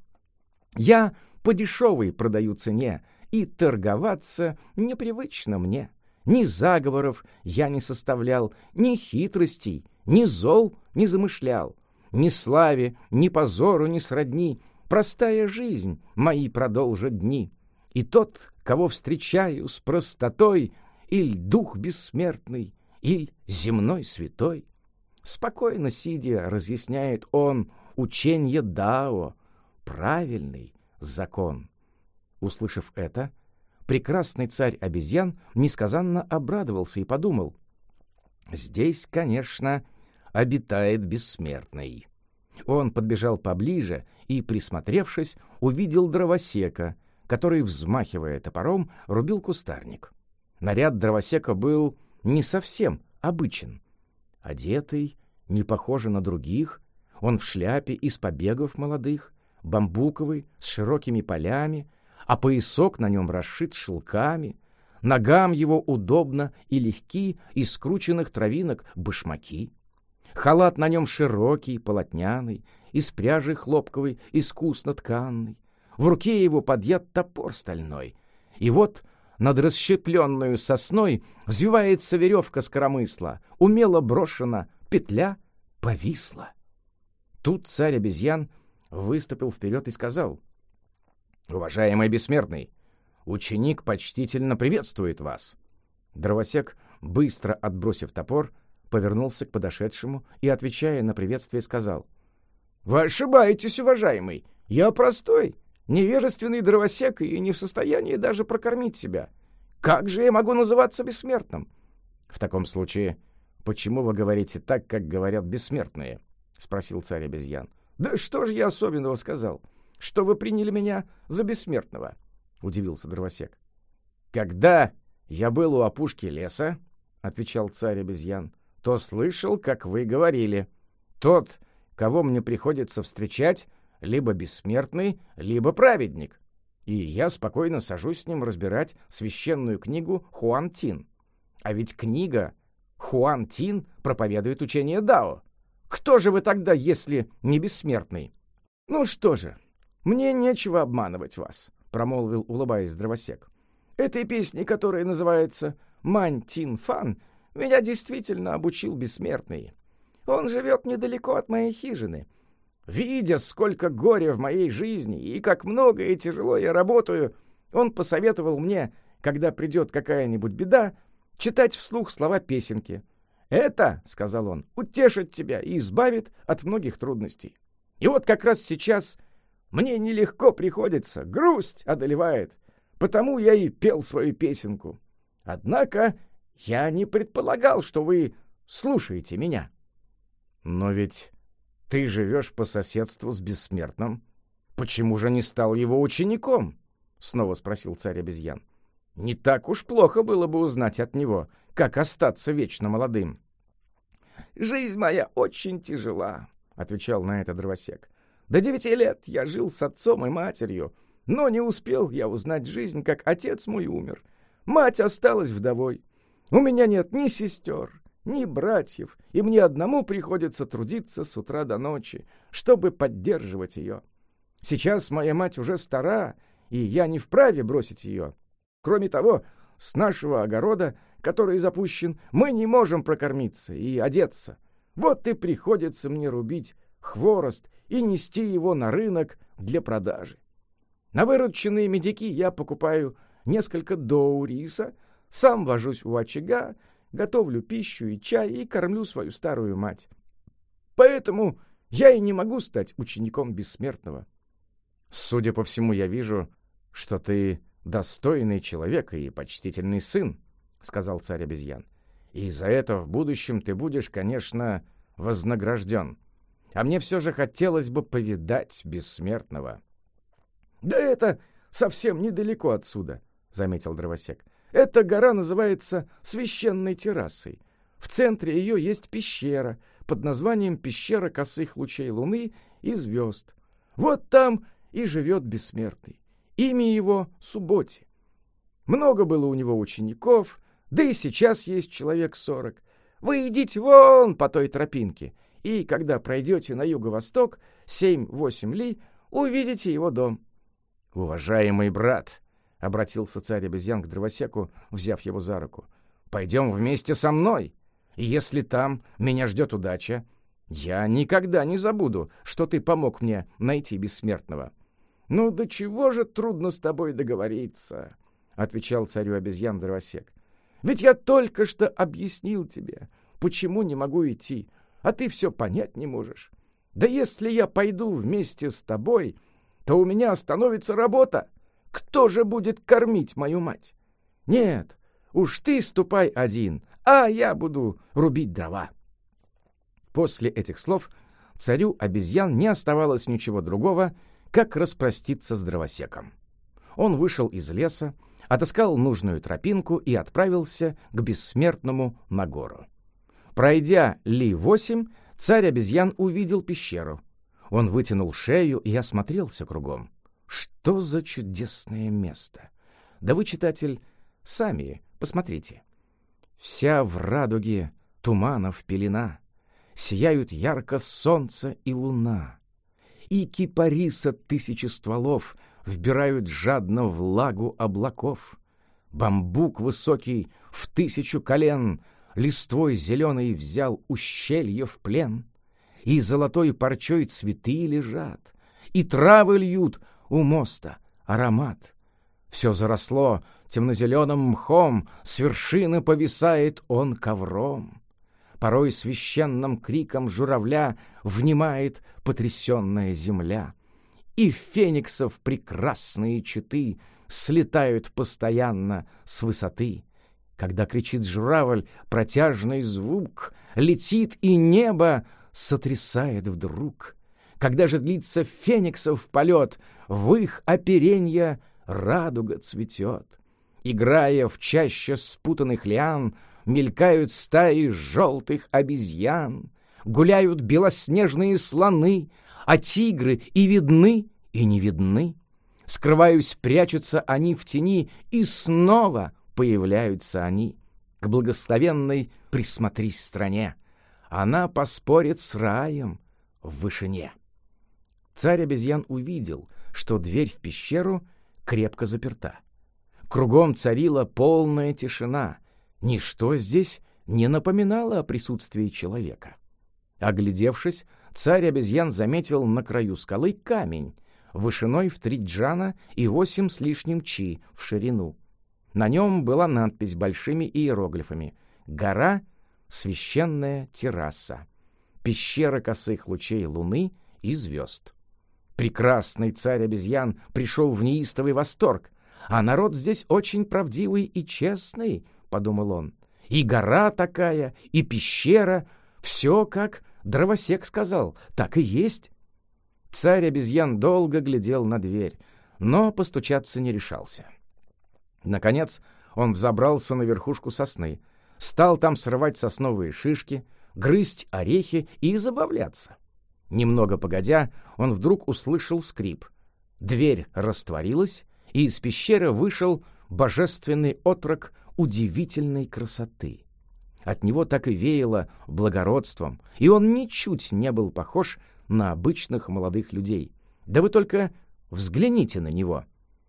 Я по дешевой продаю цене, и торговаться непривычно мне. Ни заговоров я не составлял, ни хитростей, ни зол не замышлял. Ни славе, ни позору не сродни, простая жизнь мои продолжат дни. И тот, кого встречаю с простотой, иль дух бессмертный, иль земной святой, спокойно сидя разъясняет он ученье Дао, правильный закон. Услышав это, прекрасный царь обезьян несказанно обрадовался и подумал: Здесь, конечно, обитает бессмертный». Он подбежал поближе и, присмотревшись, увидел дровосека, который, взмахивая топором, рубил кустарник. Наряд дровосека был не совсем обычен. Одетый, не похожий на других, он в шляпе из побегов молодых, бамбуковый, с широкими полями, а поясок на нем расшит шелками, ногам его удобно и легки из скрученных травинок башмаки. Халат на нем широкий, полотняный, из пряжи хлопковой, искусно тканный. В руке его подъят топор стальной. И вот над расщепленную сосной взвивается веревка с коромысла, умело брошена, петля повисла. Тут царь обезьян выступил вперед и сказал: «Уважаемый бессмертный, ученик почтительно приветствует вас». Дровосек, быстро отбросив топор, повернулся к подошедшему и, отвечая на приветствие, сказал: «Вы ошибаетесь, уважаемый. Я простой, невежественный дровосек и не в состоянии даже прокормить себя. Как же я могу называться бессмертным?» «В таком случае, почему вы говорите так, как говорят бессмертные?» — спросил царь обезьян. «Да что же я особенного сказал? Что вы приняли меня за бессмертного?» — удивился дровосек. «Когда я был у опушки леса, — отвечал царь обезьян, — то слышал, как вы говорили: тот, кого мне приходится встречать, либо бессмертный, либо праведник. И я спокойно сажусь с ним разбирать священную книгу Хуан Тин. А ведь книга Хуан Тин проповедует учение Дао. Кто же вы тогда, если не бессмертный?» «Ну что же, мне нечего обманывать вас», — промолвил, улыбаясь, дровосек. «Этой песни, которая называется «Мань Тин Фан», меня действительно обучил бессмертный. Он живет недалеко от моей хижины. Видя, сколько горя в моей жизни и как много и тяжело я работаю, он посоветовал мне, когда придет какая-нибудь беда, читать вслух слова песенки. «Это, — сказал он, — утешит тебя и избавит от многих трудностей. И вот как раз сейчас мне нелегко приходится, грусть одолевает, потому я и пел свою песенку. Однако я не предполагал, что вы слушаете меня». «Но ведь ты живешь по соседству с бессмертным. Почему же не стал его учеником?» — снова спросил царь обезьян. «Не так уж плохо было бы узнать от него, как остаться вечно молодым». «Жизнь моя очень тяжела», — отвечал на это дровосек. «До девяти лет я жил с отцом и матерью, но не успел я узнать жизнь, как отец мой умер. Мать осталась вдовой. У меня нет ни сестер, ни братьев, и мне одному приходится трудиться с утра до ночи, чтобы поддерживать ее. Сейчас моя мать уже стара, и я не вправе бросить ее. Кроме того, с нашего огорода, который запущен, мы не можем прокормиться и одеться. Вот и приходится мне рубить хворост и нести его на рынок для продажи. На вырученные медики я покупаю несколько доу риса, сам вожусь у очага, готовлю пищу и чай и кормлю свою старую мать. Поэтому я и не могу стать учеником бессмертного». «Судя по всему, я вижу, что ты достойный человек и почтительный сын», — сказал царь обезьян. «И за это в будущем ты будешь, конечно, вознагражден. А мне все же хотелось бы повидать бессмертного». «Да это совсем недалеко отсюда», — заметил дровосек. «Эта гора называется Священной террасой. В центре ее есть пещера под названием «Пещера косых лучей луны и звезд». Вот там и живет бессмертный. Имя его Субботи. Много было у него учеников, да и сейчас есть человек сорок. Вы идите вон по той тропинке, и когда пройдете на юго-восток семь-восемь ли, увидите его дом». «Уважаемый брат», — обратился царь обезьян к дровосеку, взяв его за руку, — «пойдем вместе со мной, и если там меня ждет удача, я никогда не забуду, что ты помог мне найти бессмертного». «Ну, до чего же трудно с тобой договориться», — отвечал царю обезьян дровосек. «Ведь я только что объяснил тебе, почему не могу идти, а ты все понять не можешь. Да если я пойду вместе с тобой, то у меня остановится работа. Кто же будет кормить мою мать? Нет, Уж ты ступай один, а я буду рубить дрова». После этих слов царю обезьян не оставалось ничего другого, как распроститься с дровосеком. Он вышел из леса, отыскал нужную тропинку и отправился к бессмертному на гору. Пройдя ли восемь, царь обезьян увидел пещеру. Он вытянул шею и осмотрелся кругом. Что за чудесное место! Да вы, читатель, сами посмотрите. Вся в радуге туманов пелена, сияют ярко солнце и луна, и кипариса тысячи стволов вбирают жадно влагу облаков. Бамбук высокий в тысячу колен листвой зеленой взял ущелье в плен, и золотой парчой цветы лежат, и травы льют у моста аромат. Все заросло темно-зеленым мхом, с вершины повисает он ковром. Порой священным криком журавля внимает потрясенная земля, и фениксов прекрасные четы слетают постоянно с высоты. Когда кричит журавль, протяжный звук летит, и небо сотрясает вдруг. Когда же длится фениксов полет, в их оперенье радуга цветет. Играя в чаще спутанных лиан, мелькают стаи желтых обезьян, гуляют белоснежные слоны, а тигры и видны, и не видны. Скрываясь, прячутся они в тени, и снова появляются они. К благословенной присмотрись стране, она поспорит с раем в вышине. Царь обезьян увидел, что дверь в пещеру крепко заперта. Кругом царила полная тишина, ничто здесь не напоминало о присутствии человека. Оглядевшись, царь обезьян заметил на краю скалы камень, вышиной в три джана и восемь с лишним чи в ширину. На нем была надпись большими иероглифами: «Гора — священная терраса, пещера косых лучей луны и звезд». Прекрасный царь обезьян пришел в неистовый восторг. «А народ здесь очень правдивый и честный», — подумал он. «И гора такая, и пещера, все, как дровосек сказал, так и есть». Царь обезьян долго глядел на дверь, но постучаться не решался. Наконец он взобрался на верхушку сосны, стал там срывать сосновые шишки, грызть орехи и забавляться. Немного погодя, он вдруг услышал скрип. Дверь растворилась, и из пещеры вышел божественный отрок удивительной красоты. От него так и веяло благородством, и он ничуть не был похож на обычных молодых людей. Да вы только взгляните на него.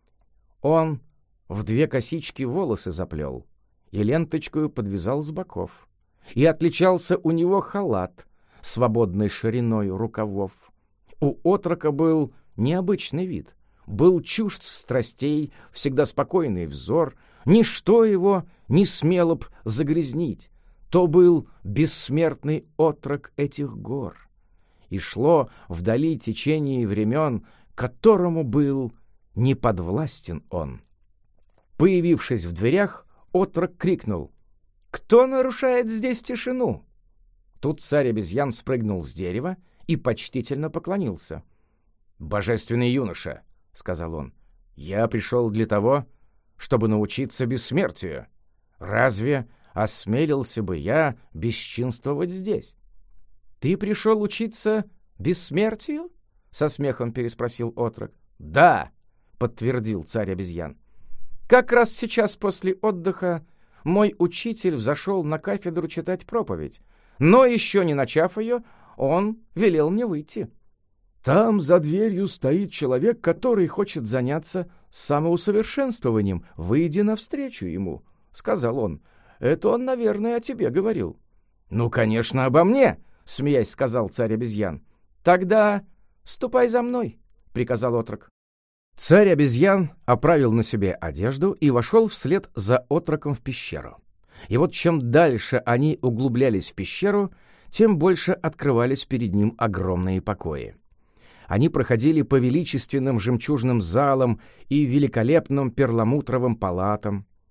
Он в две косички волосы заплел и ленточкою подвязал с боков, и отличался у него халат свободной шириной рукавов. У отрока был необычный вид, был чужд страстей, всегда спокойный взор, ничто его не смело б загрязнить. То был бессмертный отрок этих гор. И шло вдали течение времен, которому был неподвластен он. Появившись в дверях, отрок крикнул: «Кто нарушает здесь тишину?» Тут царь обезьян спрыгнул с дерева и почтительно поклонился. «Божественный юноша», — сказал он, — «я пришел для того, чтобы научиться бессмертию. Разве осмелился бы я бесчинствовать здесь?» «Ты пришел учиться бессмертию?» — со смехом переспросил отрок. «Да», — подтвердил царь обезьян. «Как раз сейчас после отдыха мой учитель взошел на кафедру читать проповедь, но еще не начав ее, он велел мне выйти. Там за дверью стоит человек, который хочет заняться самоусовершенствованием. Выйди навстречу ему», — сказал он. «Это он, наверное, о тебе говорил». «Ну, конечно, обо мне», — смеясь сказал царь обезьян. «Тогда ступай за мной», — приказал отрок. Царь обезьян оправил на себе одежду и вошел вслед за отроком в пещеру. И вот чем дальше они углублялись в пещеру, тем больше открывались перед ним огромные покои. Они проходили по величественным жемчужным залам и великолепным перламутровым палатам.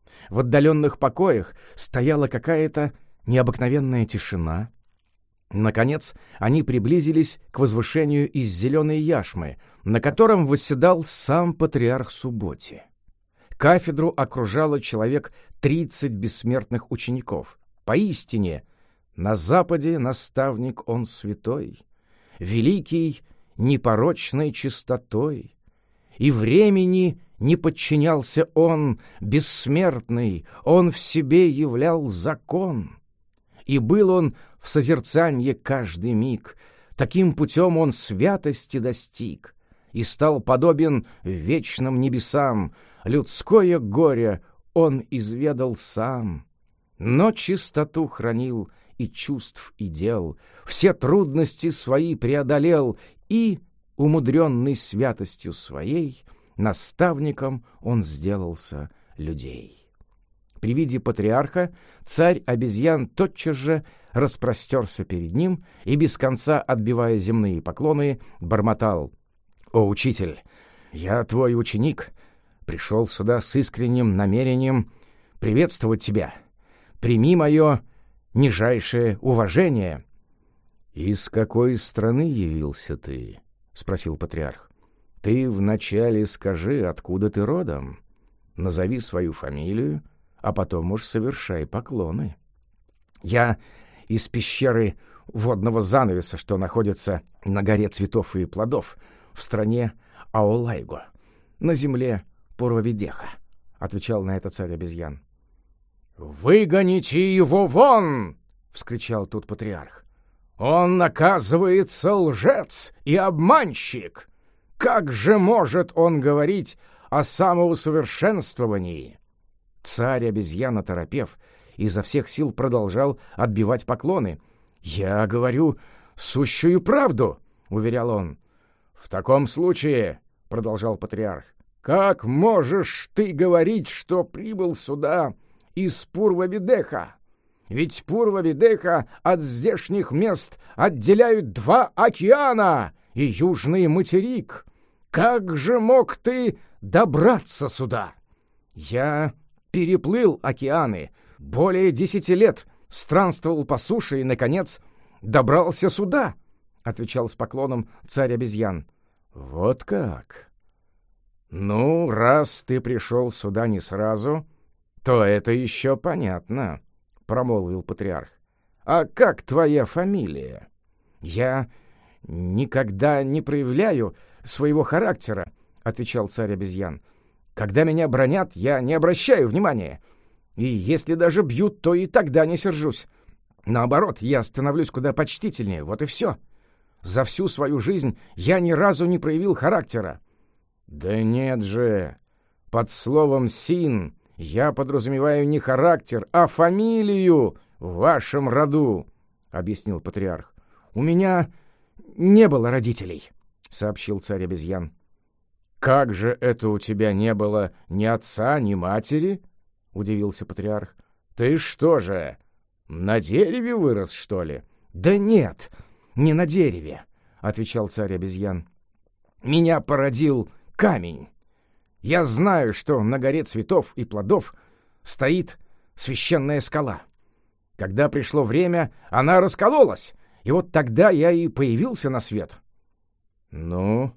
В отдаленных покоях стояла какая-то необыкновенная тишина. Наконец они приблизились к возвышению из зеленой яшмы, на котором восседал сам патриарх Субботи. Кафедру окружало человек тридцать бессмертных учеников. Поистине, на Западе наставник он святой, великий непорочной чистотой, и времени не подчинялся он, бессмертный, он в себе являл закон. И был он в созерцанье каждый миг, таким путем он святости достиг и стал подобен вечным небесам, людское горе он изведал сам, но чистоту хранил и чувств, и дел, все трудности свои преодолел, и, умудренный святостью своей, наставником он сделался людей. При виде патриарха царь обезьян тотчас же распростерся перед ним и, без конца отбивая земные поклоны, бормотал: «О, учитель, я твой ученик, пришел сюда с искренним намерением приветствовать тебя. Прими мое нижайшее уважение». «Из какой страны явился ты?» — спросил патриарх. «Ты вначале скажи, откуда ты родом, назови свою фамилию, а потом уж совершай поклоны». «Я из пещеры водного занавеса, что находится на горе цветов и плодов, в стране Аолайго, на земле Пурвавидеха», — отвечал на это царь обезьян. «Выгоните его вон!» — вскричал тут патриарх. «Он, оказывается, лжец и обманщик! Как же может он говорить о самоусовершенствовании?» Царь обезьян, оторопев, изо всех сил продолжал отбивать поклоны. «Я говорю сущую правду», — уверял он. «В таком случае, — продолжал патриарх, — как можешь ты говорить, что прибыл сюда из Пурвавидеха? Ведь Пурвавидеха от здешних мест отделяют два океана и южный материк. Как же мог ты добраться сюда?» «Я переплыл океаны, более десяти лет странствовал по суше и, наконец, добрался сюда», — отвечал с поклоном царь обезьян. «Вот как? Ну, раз ты пришел сюда не сразу, то это еще понятно», — промолвил патриарх. «А как твоя фамилия?» «Я никогда не проявляю своего характера», — отвечал царь обезьян. «Когда меня бранят, я не обращаю внимания. И если даже бьют, то и тогда не сержусь. Наоборот, я становлюсь куда почтительнее, вот и все. За всю свою жизнь я ни разу не проявил характера». «Да нет же, под словом «син» я подразумеваю не характер, а фамилию в вашем роду», — объяснил патриарх. «У меня не было родителей», — сообщил царь обезьян. «Как же это у тебя не было ни отца, ни матери?» — удивился патриарх. «Ты что же, на дереве вырос, что ли?» «Да нет, не на дереве», — отвечал царь обезьян. «Меня породил камень. Я знаю, что на горе цветов и плодов стоит священная скала. Когда пришло время, она раскололась, и вот тогда я и появился на свет». «Ну,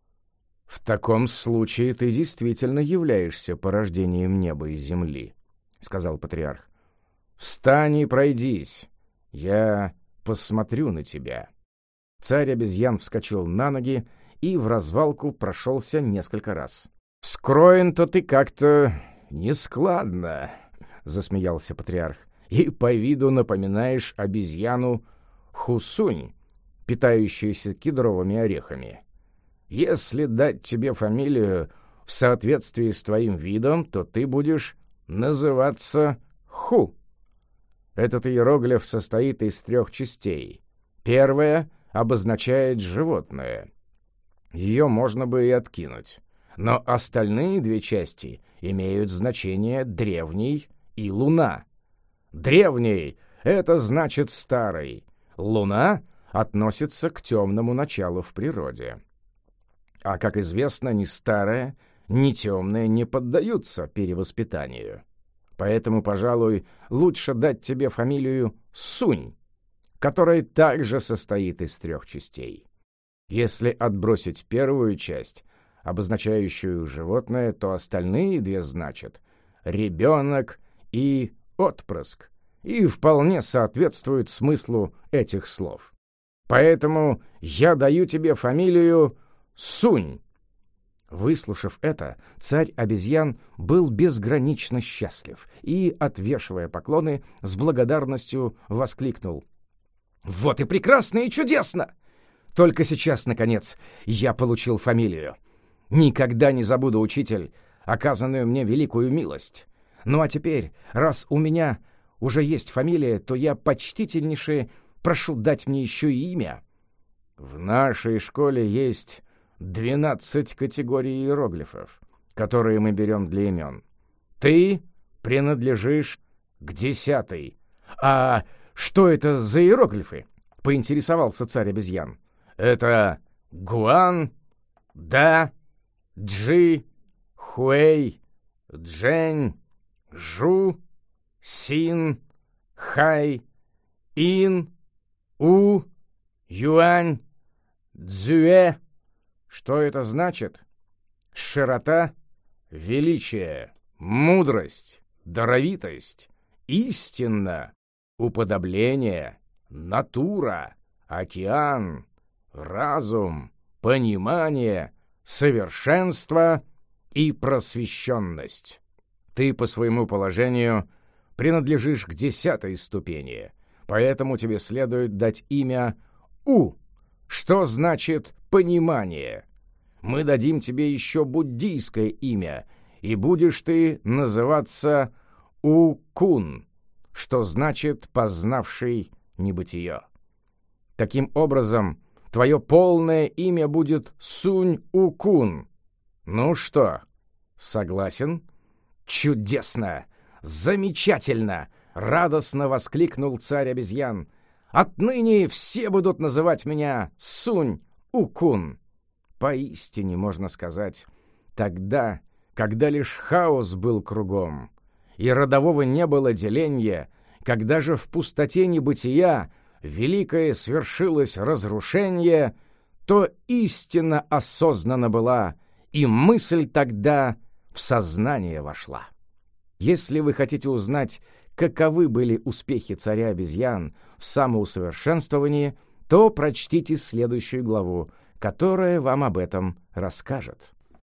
в таком случае ты действительно являешься порождением неба и земли», — сказал патриарх. «Встань и пройдись, я посмотрю на тебя». Царь обезьян вскочил на ноги и в развалку прошелся несколько раз. «Скроен-то ты как-то нескладно», — засмеялся патриарх, «и по виду напоминаешь обезьяну Хусунь, питающуюся кедровыми орехами. Если дать тебе фамилию в соответствии с твоим видом, то ты будешь называться Ху. Этот иероглиф состоит из трех частей. Первая обозначает животное. Ее можно бы и откинуть. Но остальные две части имеют значение древний и луна. Древний — это значит старый. Луна относится к темному началу в природе. А, как известно, ни старое, ни темное не поддаются перевоспитанию. Поэтому, пожалуй, лучше дать тебе фамилию Сунь, которая также состоит из трех частей. Если отбросить первую часть, обозначающую животное, то остальные две значат «ребенок» и «отпрыск», и вполне соответствуют смыслу этих слов. Поэтому я даю тебе фамилию Сунь». Выслушав это, царь обезьян был безгранично счастлив и, отвешивая поклоны, с благодарностью воскликнул: «Вот и прекрасно и чудесно! Только сейчас, наконец, я получил фамилию. Никогда не забуду, учитель, оказанную мне великую милость. Ну а теперь, раз у меня уже есть фамилия, то я почтительнейше прошу дать мне еще и имя». «В нашей школе есть двенадцать категорий иероглифов, которые мы берем для имен. Ты принадлежишь к десятой». «А что это за иероглифы?» — поинтересовался царь обезьян. «Это Гуан, Да, Джи, Хуэй, Джень, Жу, Син, Хай, Ин, У, Юань, Цзюэ». Что это значит? Широта, величие, мудрость, даровитость, истина, уподобление, натура, океан, разум, понимание, совершенство и просвещенность. Ты по своему положению принадлежишь к десятой ступени, поэтому тебе следует дать имя У, что значит «понимание». Мы дадим тебе еще буддийское имя, и будешь ты называться У-кун, что значит «познавший небытие». Таким образом, твое полное имя будет Сунь-У-кун. Ну что, согласен? Чудесно! Замечательно! Радостно воскликнул царь обезьян. Отныне все будут называть меня Сунь-У-кун. Поистине, можно сказать, тогда, когда лишь хаос был кругом, и родового не было деления, когда же в пустоте небытия великое свершилось разрушение, то истина осознанна была, и мысль тогда в сознание вошла. Если вы хотите узнать, каковы были успехи царя обезьян в самоусовершенствовании, то прочтите следующую главу, которая вам об этом расскажет.